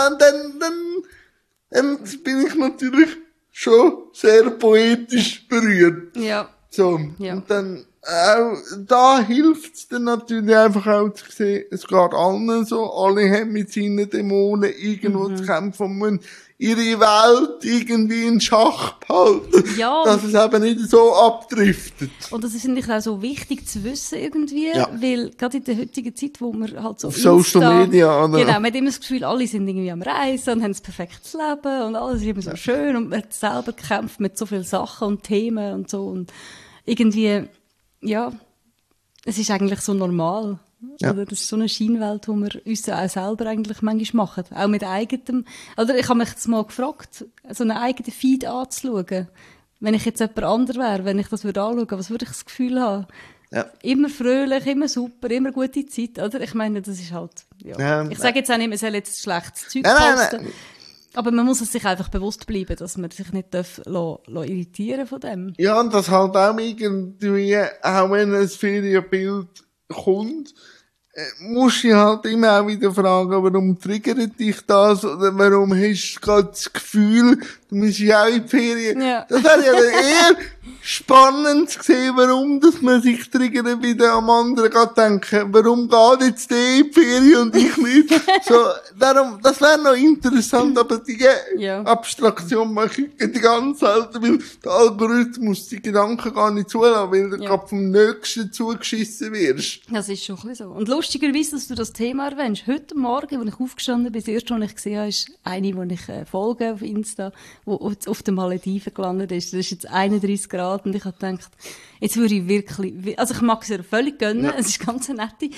dann bin ich natürlich schon sehr poetisch berührt. Ja. So. Ja. Und dann, da hilft's dann natürlich einfach auch zu sehen, es geht allen so, alle haben mit seinen Dämonen irgendwo zu kämpfen und müssen ihre Welt irgendwie in Schach behalten, dass es eben nicht so abdriftet. Und das ist natürlich auch so wichtig zu wissen irgendwie, weil gerade in der heutigen Zeit, wo man halt so auf Social Media, oder? Genau, man hat immer das Gefühl, alle sind irgendwie am Reisen und haben ein perfektes Leben und alles ist immer so schön und man hat selber gekämpft mit so vielen Sachen und Themen und so und irgendwie, es ist eigentlich so normal. Ja. Oder das ist so eine Scheinwelt, wo wir uns auch selber eigentlich manchmal machen. Auch mit eigenem. Oder ich habe mich jetzt mal gefragt, so einen eigenen Feed anzuschauen. Wenn ich jetzt jemand anderes wäre, wenn ich das anschauen würde, was würde ich das Gefühl haben? Ja. Immer fröhlich, immer super, immer gute Zeit, oder? Ich meine, das ist halt, ich sage jetzt auch nicht, man soll jetzt schlechtes Zeug posten. Nein. Aber man muss es sich einfach bewusst bleiben, dass man sich nicht irritieren von dem. Ja, und das halt auch irgendwie, auch wenn ein Ferienbild kommt, musst du halt immer auch wieder fragen, warum triggert dich das oder warum hast du gerade das Gefühl, du musst ja auch in die Ferien. Ja. Das wäre ja eher spannend zu sehen, warum dass man sich triggert, wieder am anderen gerade denken, warum geht jetzt der in die Ferien und ich nicht. So, darum, das wäre noch interessant, aber die Abstraktion mache ich die ganze Zeit, weil der Algorithmus die Gedanken gar nicht zulassen, weil du gerade vom Nächsten zugeschissen wirst. Das ist schon ein bisschen so. Und lustigerweise, dass du das Thema erwähnst. Heute Morgen, als ich aufgestanden bin, das erste, was ich gesehen habe, ist eine, die ich folge auf Insta, die auf den Malediven gelandet ist. Das ist jetzt 31 Grad und ich habe gedacht, jetzt würde ich wirklich, also ich mag es ihr völlig gönnen, es ist ganz eine nette.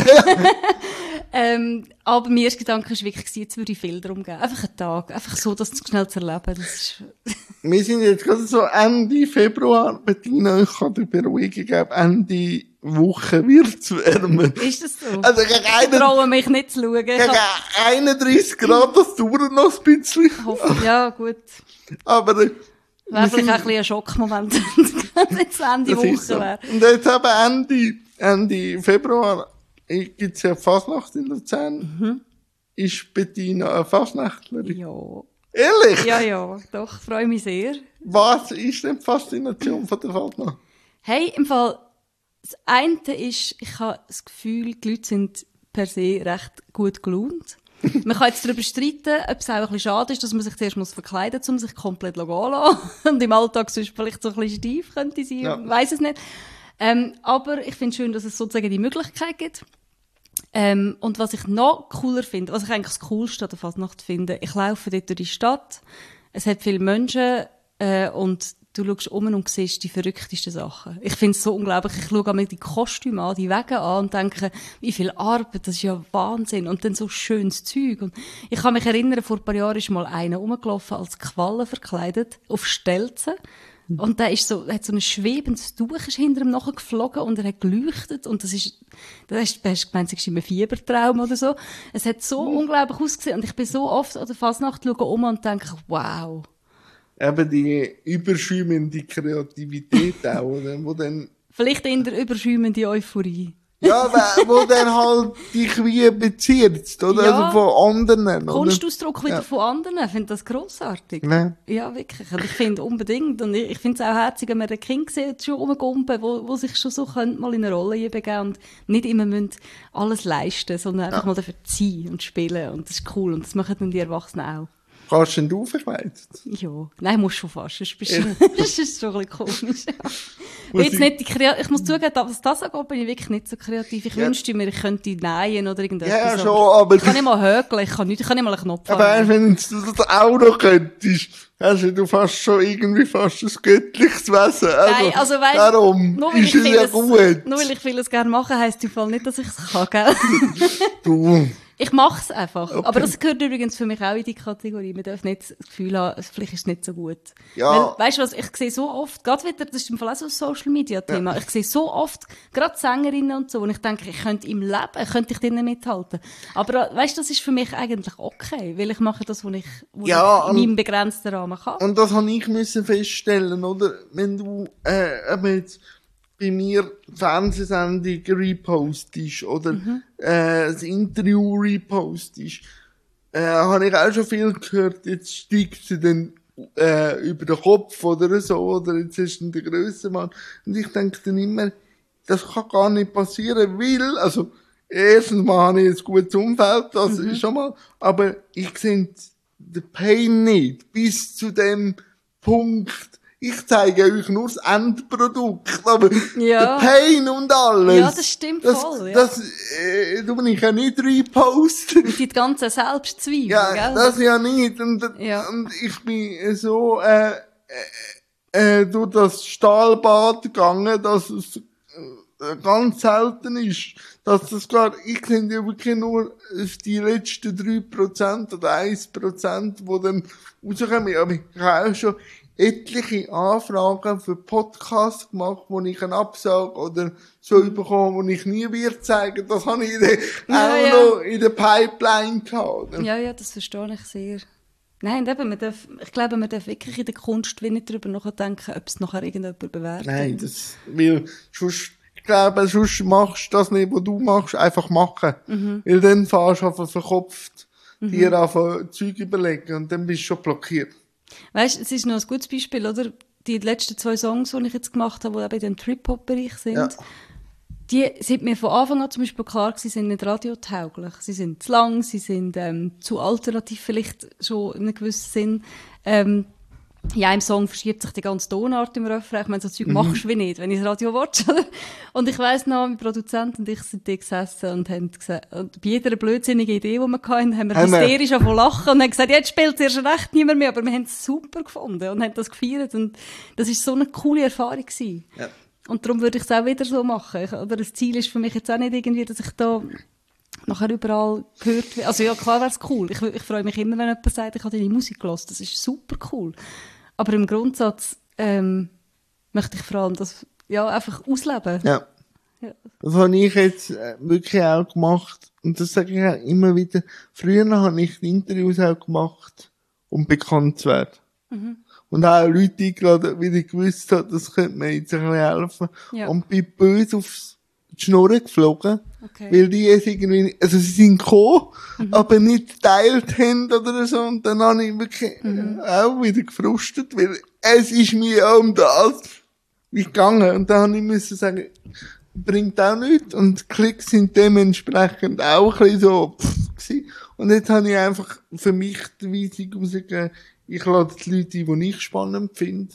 Aber mein erster Gedanke war wirklich, jetzt würde ich viel darum geben. Einfach einen Tag, einfach so, das schnell zu erleben. Das ist wir sind jetzt gerade so Ende Februar, Bettina, ich kann dir beruhigen, ich glaube, Ende Woche wird es wärmer. Ist das so? Also ich traue mich nicht zu schauen. Gegen 31 Grad, das dauert noch ein bisschen. Ja, gut. Aber wäre vielleicht auch ein bisschen ein Schockmoment, wenn es jetzt Ende Woche wäre. Und jetzt eben Ende Ende Februar gibt es ja Fasnacht in Luzern. Ist Bettina eine Fasnachtlerin? Ja. Ehrlich? Ja, doch, freue mich sehr. Was ist denn die Faszination von der Fasnacht? Hey, im Fall, das eine ist, ich habe das Gefühl, die Leute sind per se recht gut gelaunt. Man kann jetzt darüber streiten, ob es auch ein bisschen schade ist, dass man sich zuerst verkleiden muss, um sich komplett gehen zu lassen. Und im Alltag sonst vielleicht so ein bisschen steif könnte sein, Ja. weiss es nicht. Aber ich finde es schön, dass es sozusagen die Möglichkeit gibt. Und was ich noch cooler finde, was ich eigentlich das Coolste an der Fasnacht finde, ich laufe dort durch die Stadt, es hat viele Menschen und du schaust um und siehst die verrücktesten Sachen. Ich finde es so unglaublich. Ich schaue mir die Kostüme an, die Wege an und denke, wie viel Arbeit, das ist ja Wahnsinn. Und dann so schönes Zeug. Und ich kann mich erinnern, vor ein paar Jahren ist mal einer rumgelaufen, als Qualle verkleidet, auf Stelzen. Und der ist so, hat so ein schwebendes Tuch ist hinter ihm nachgeflogen und er hat geleuchtet. Und hast du gemeint, es ist immer ein Fiebertraum oder so. Es hat so unglaublich ausgesehen. Und ich bin so oft an der Fasnacht schaue um und denke, wow. Eben die überschäumende Kreativität auch, oder? Wo dann, Vielleicht in der überschäumende Euphorie. ja, wo dann halt dich wie bezieht, oder? Ja. Also von anderen, oder? Kunstausdruck wieder von anderen, ich finde das grossartig. Ja. Ja, wirklich. Und ich finde unbedingt, und ich finde es auch herzig, wenn man ein Kind sieht, schon rumgumpen, wo sich schon so könnte, mal in eine Rolle begeben und nicht immer müssen alles leisten, sondern einfach mal dafür ziehen und spielen. Und das ist cool. Und das machen dann die Erwachsenen auch. Kannst denn du verkleidet? Ja. Nein, musst schon fast. Das ist schon ein bisschen komisch. Muss Jetzt nicht ich muss zugeben, was das angeht, bin ich wirklich nicht so kreativ. Ich Ja. wünschte mir, ich könnte nähen oder irgendetwas. Ja, schon, aber ich kann nicht mal hökeln, ich kann nicht mal einen Knopf aber haben. wenn du das auch noch könntest, hast du fast schon irgendwie fast ein göttliches Wesen. Nein, also weißt, darum nur weil ist ich es ja gut. Nur weil ich vieles gerne mache, heisst im Fall nicht, dass ich es kann, gell? Du, Ich mache es einfach. Okay. Aber das gehört übrigens für mich auch in die Kategorie. Man darf nicht das Gefühl haben, vielleicht ist es nicht so gut. Ja. Weil, weißt du was, ich sehe so oft, gerade wieder, das ist im Fall auch so ein Social-Media-Thema, ich sehe so oft, gerade Sängerinnen und so, und ich denke, ich könnte im Leben, könnte ich denen mithalten. Aber weißt du, das ist für mich eigentlich okay, weil ich mache das, was ich Ja, in meinem begrenzten Rahmen kann. und das habe ich müssen feststellen, oder? Wenn du, eben jetzt bei mir Fernsehsendung repostest oder das Interview repostest, habe ich auch schon viel gehört, jetzt steigst du dann über den Kopf oder so, oder jetzt hast du den grössen Mann. Und ich denke dann immer, das kann gar nicht passieren, weil, also, erstens mal habe ich ein gutes Umfeld, das ist schon mal, aber ich sehe den Pain nicht, bis zu dem Punkt. Ich zeige euch nur das Endprodukt, aber Ja. der Pain und alles. Ja, das stimmt voll, ja. Das tu ich ja nicht reposten. Und die ganzen Selbstzweifel, Ja, gell? das ja nicht. Und ich bin so durch das Stahlbad gegangen, dass es ganz selten ist, dass das gar, ich sehe ja wirklich nur die letzten 3% oder 1%, die dann rauskommen. Aber ich habe auch schon etliche Anfragen für Podcasts gemacht, wo ich eine Absage oder so bekomme, wo ich nie wird zeigen. Das habe ich noch in der Pipeline gehabt. Oder? Ja, das verstehe ich sehr. Nein, und eben, ich glaube, man darf wirklich in der Kunst wie nicht darüber nachdenken, ob es nachher irgendjemand bewertet. Nein, weil sonst, ich glaube, sonst machst du das nicht, was du machst, einfach machen. Weil dann fährst du einfach verkopft, dir einfach Zeug überlegen und dann bist du schon blockiert. Weißt, es ist noch ein gutes Beispiel, oder? Die letzten 2 Songs, die ich jetzt gemacht habe, die eben in dem Trip-Hop-Bereich sind, die sind mir von Anfang an zum Beispiel klar gewesen, sie sind nicht radiotauglich. Sie sind zu lang, sie sind zu alternativ vielleicht schon in einem gewissen Sinn. Ja, im Song verschiebt sich die ganze Tonart im Refrain. Ich meine, so Zeug machst du wie nicht, wenn ich das Radio watch, oder? Und ich weiss noch, mein Produzent und ich sind da gesessen und haben gesagt, und bei jeder blödsinnigen Idee, die wir hatten, haben wir hysterisch angefangen lachen und haben gesagt, jetzt spielt es erst recht niemand mehr, aber wir haben es super gefunden und haben das gefeiert und das ist so eine coole Erfahrung gewesen. Ja. Und darum würde ich es auch wieder so machen. Oder das Ziel ist für mich jetzt auch nicht irgendwie, dass ich da nachher überall gehört werde. Also ja, klar wäre es cool. Ich freue mich immer, wenn jemand sagt, ich habe deine Musik gehört. Das ist super cool. Aber im Grundsatz möchte ich vor allem das einfach ausleben. Ja. Das habe ich jetzt wirklich auch gemacht. Und das sage ich auch immer wieder. Früher habe ich Interviews auch gemacht, um bekannt zu werden. Und auch Leute eingeladen, weil ich gewusst habe, das könnte mir jetzt ein bisschen helfen. Ja. Und bin böse aufs die Schnurren geflogen. Okay. Weil die es irgendwie, also sie sind gekommen, aber nicht geteilt haben oder so. Und dann habe ich wirklich auch wieder gefrustet, weil es ist mir auch um das wie gegangen. Und dann habe ich müssen sagen, bringt auch nichts. Und die Klicks sind dementsprechend auch ein bisschen so gewesen. Und jetzt habe ich einfach für mich die Weisung rausgegeben, ich lade die Leute ein, die ich spannend finde.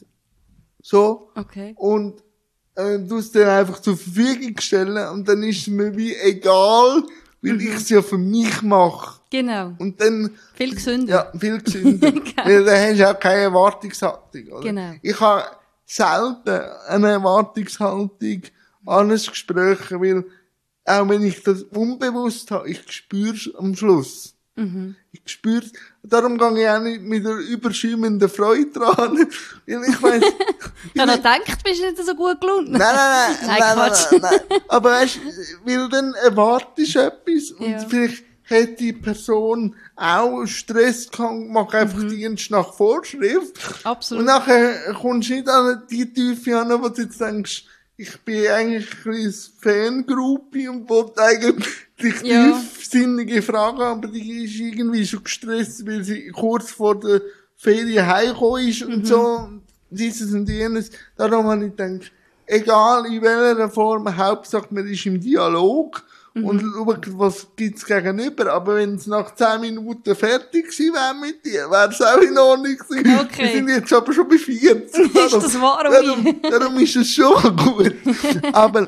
So. Okay. Und du es dann einfach zur Verfügung stellen und dann ist es mir wie egal, weil ich es ja für mich mache. Genau. Und dann... Viel gesünder. Ja, viel gesünder. Weil dann hast du auch keine Erwartungshaltung, oder? Genau. Ich habe selten eine Erwartungshaltung an ein Gespräch, weil auch wenn ich das unbewusst habe, ich spüre es am Schluss. Ich spüre es. Darum gehe ich auch nicht mit einer überschäumenden Freude dran. Weil ich weiss, Ich habe noch gedacht, bist du nicht so gut gelaunt. Nein, Quatsch. nein. Aber weißt, weil dann erwartest du etwas und Ja. vielleicht hat die Person auch Stress gehabt, macht einfach Dienst nach Vorschrift. Absolut. Und nachher kommst du nicht an die Tiefe an, wo du jetzt denkst, ich bin eigentlich ein kleines Fangroupie und wollte eigentlich Ja. tiefsinnige Fragen, aber die ist irgendwie schon gestresst, weil sie kurz vor der Ferien heimgekommen ist und so, dieses und jenes. Darum habe ich gedacht, egal in welcher Form, Hauptsache man ist im Dialog und schaut, was gibt's gegenüber. Aber wenn es nach 10 Minuten fertig gewesen wäre mit dir, wäre es auch in Ordnung gewesen. Okay. Wir sind jetzt aber schon bei 40. Ist das wahr, Ui? Darum ist es schon gut. Aber,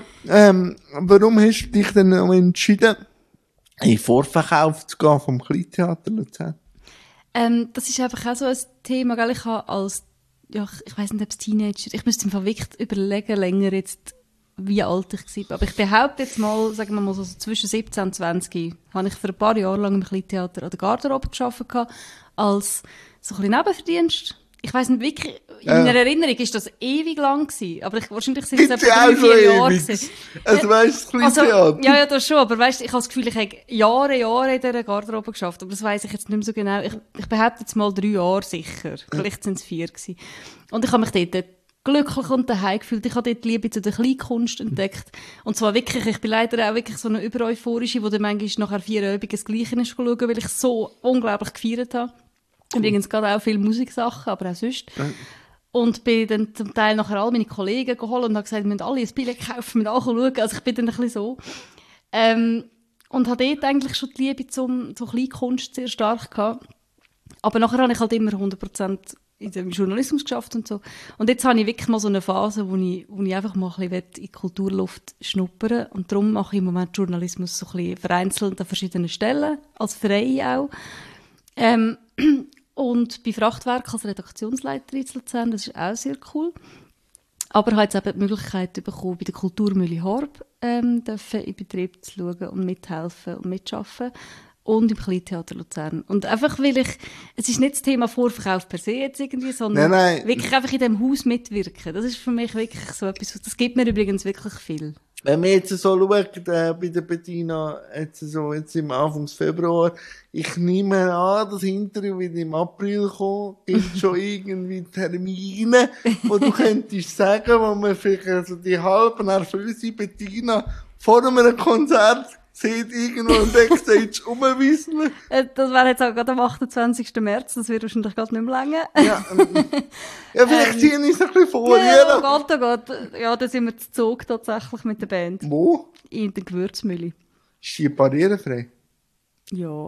warum hast du dich denn noch entschieden, in Vorverkauf zu gehen vom Kleintheater Luzern? Das ist einfach auch so ein Thema, gell? Ich habe als, ja, ich weiss nicht, ob es Teenager, ich müsste im Fall wirklich überlegen, länger jetzt, wie alt ich war. Aber ich behaupte jetzt mal, sagen wir mal so zwischen 17 und 20, habe ich für ein paar Jahre lang im Kleintheater an der Garderobe gearbeitet, als so ein bisschen Nebenverdienst. Ich weiss nicht wirklich, in meiner Erinnerung ist das ewig lang gewesen, aber wahrscheinlich sind es Gibt's etwa ja auch 3-4 schon Jahre ewig. gewesen. Also weisst du, das Kleintheater? Ja, das schon, aber weißt, ich habe das Gefühl, ich habe Jahre in dieser Garderobe geschafft, aber das weiss ich jetzt nicht mehr so genau. Ich behaupte jetzt mal 3 Jahre sicher, vielleicht sind es 4 gewesen. Und ich habe mich dort glücklich und daheim gefühlt. Ich habe dort die Liebe zu der Kleinkunst entdeckt. Und zwar wirklich, ich bin leider auch wirklich so eine übereuphorische, die dann manchmal nachher 4 Übungen das Gleiche schauen, weil ich so unglaublich gefeiert habe. Übrigens gerade auch viele Musiksachen, aber auch sonst. Und bin dann zum Teil nachher all meine Kollegen geholt und habe gesagt, wir müssen alle ein Billett kaufen, wir müssen auch schauen. Also ich bin dann ein bisschen so. Und habe dort eigentlich schon die Liebe zur Kleinkunst sehr stark gehabt. Aber nachher habe ich halt immer 100% in dem Journalismus geschafft und so. Und jetzt habe ich wirklich mal so eine Phase, wo ich einfach mal ein bisschen in die Kulturluft schnuppern. Und darum mache ich im Moment Journalismus so ein bisschen vereinzelt an verschiedenen Stellen, als Freie auch. Und bei Frachtwerk als Redaktionsleiterin in Luzern, das ist auch sehr cool. Aber ich habe jetzt eben die Möglichkeit bekommen, bei der Kulturmühle Horb in Betrieb zu schauen und mithelfen und mitarbeiten. Und im Kleintheater Luzern. Und einfach, weil es ist nicht das Thema Vorverkauf per se jetzt irgendwie, sondern Nein. wirklich einfach in diesem Haus mitwirken. Das ist für mich wirklich so etwas, das gibt mir übrigens wirklich viel. Wenn wir jetzt so schauen, bei der Bettina, jetzt im Anfang Februar, ich nehme an, das Interview wird im April kommen, gibt schon irgendwie Termine, wo du könntest sagen, wo man vielleicht also die halb nervöse Bettina vor einem Konzert sieht irgendwo im Backstage rumwieseln. Das wäre jetzt auch gerade am 28. März, das wird wahrscheinlich gerade nicht mehr länger. Ja, ja vielleicht ziehe ich es ein bisschen vor. Ja, oh Gott. Ja, da sind wir zu Zug tatsächlich mit der Band. Wo? In der Gewürzmühle. Ist die barrierefrei? Ja.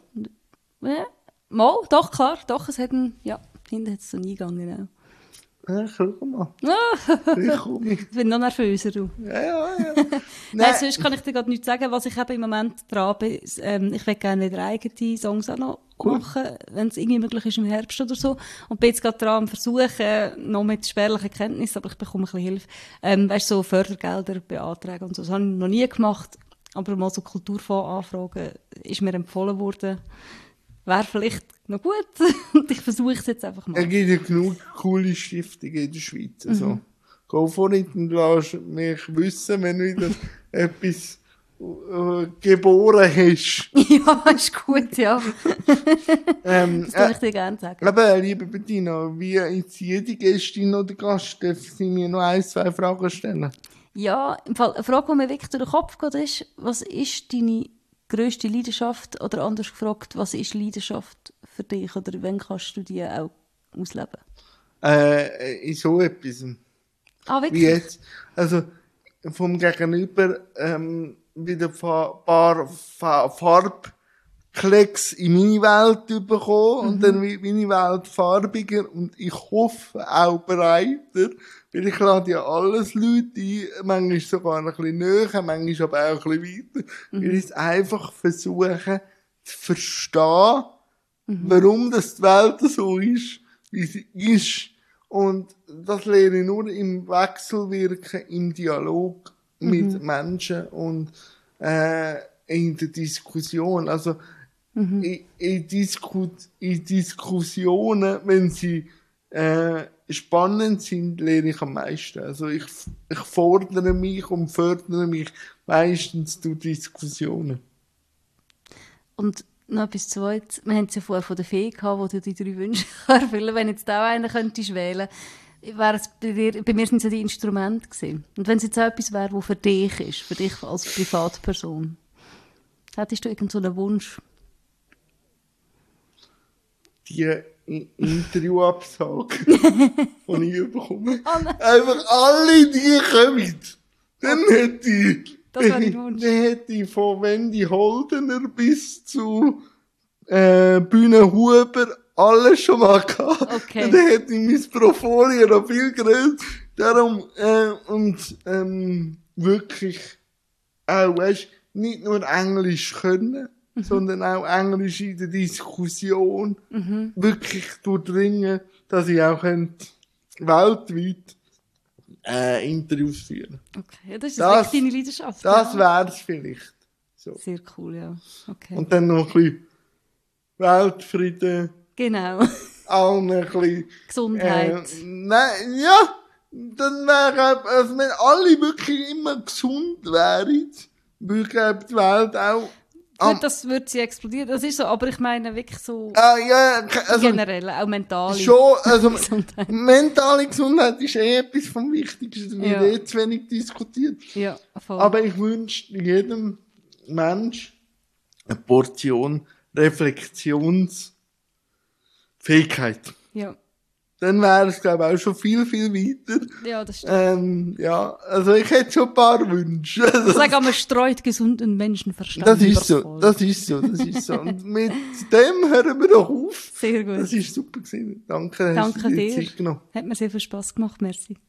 Mal, doch, klar, doch, es hat hinten hat es so einen Eingang, genau. Ja, schau mal. Ich komme. Ich bin noch nervöser, du. Ja. Nein, sonst kann ich dir gerade nichts sagen, was ich eben im Moment dran bin. Ich will gerne wieder eigene Songs auch noch machen, wenn es irgendwie möglich ist im Herbst oder so. Und bin jetzt gerade dran am Versuchen, noch mit spärlichen Kenntnissen, aber ich bekomme ein bisschen Hilfe, weißt du, so Fördergelder beantragen und so. Das habe ich noch nie gemacht, aber mal so Kulturfonds-Anfragen ist mir empfohlen worden. Wäre vielleicht noch gut. Und ich versuche es jetzt einfach mal. Es gibt ja genug coole Stiftungen in der Schweiz. Also, geh vorhin und lass mich wissen, wenn du wieder etwas geboren hast. Ja, ist gut, ja. Das kann ich dir gerne sagen. Aber, liebe Bettina, wie jetzt jede Gästin oder Gast darf sie mir noch 1-2 Fragen stellen? Ja, im Fall, eine Frage, die mir wirklich durch den Kopf geht, ist, was ist deine grösste Leidenschaft? Oder anders gefragt, was ist Leidenschaft für dich? Oder wann kannst du die auch ausleben? In so etwas. Ah, Wie wirklich? jetzt. Also, vom Gegenüber, wieder ein paar Farbklecks in meine Welt bekommen und dann wird meine Welt farbiger und ich hoffe auch breiter, weil ich lade ja alles Leute ein, manchmal sogar ein bisschen näher, manchmal aber auch ein bisschen weiter, weil ich es einfach versuche zu verstehen, warum das die Welt so ist, wie sie ist. Und das lerne ich nur im Wechselwirken, im Dialog mit Menschen und in der Diskussion. Also in Diskussionen, wenn sie spannend sind, lerne ich am meisten. Also ich fordere mich und fördere mich meistens durch Diskussionen. Und noch etwas Zweites. Wir haben es ja vorher von der Fee gehabt, wo du die 3 Wünsche erfüllen. Wenn jetzt auch einer könntest wählen, wäre es bei mir sind es ja die Instrumente gewesen. Und wenn es jetzt auch etwas wäre, was für dich ist, für dich als Privatperson, hättest du irgend so einen Wunsch? Die Interviewabsage, die ich bekomme. Einfach alle, die kommen. Dann hätte ich, Das wäre dein Wunsch. dann hätte ich von Wendy Holdener bis zu Bühne Huber alles schon mal gehabt. Okay. Und dann hätte ich mein Portfolio noch viel größer. Darum, wirklich auch, weißt, nicht nur Englisch können, sondern auch Englisch in der Diskussion wirklich durchdringen, dass ich auch weltweit Interviews führen. Okay, ja, das ist wirklich deine Leidenschaft. Das ja. wär's vielleicht. So. Sehr cool, ja. Okay. Und dann noch ein bisschen Weltfrieden, Genau. allen ein bisschen Gesundheit. nein, ja, dann wäre, also wenn alle wirklich immer gesund wären, würde die Welt auch Nicht, das würde sie explodieren, das ist so, aber ich meine wirklich so ja, also generell, auch mental. schon, also Gesundheit. mentale Gesundheit ist etwas vom Wichtigsten, Ja. wird zu wenig diskutiert. Ja, voll. Aber ich wünsche jedem Mensch eine Portion Reflexionsfähigkeit. ja. Dann wäre es, glaube ich, auch schon viel, viel weiter. Ja, das stimmt. Ja, also ich hätte schon ein paar Wünsche. Sag einmal, streut gesunden Menschenverstand. Das ist übers so, Volk. das ist so, das ist so. Und mit dem hören wir doch auf. Sehr gut. Das ist super gewesen. Danke, hast Danke du dir dir. Zeit genommen. Hat mir sehr viel Spass gemacht, merci.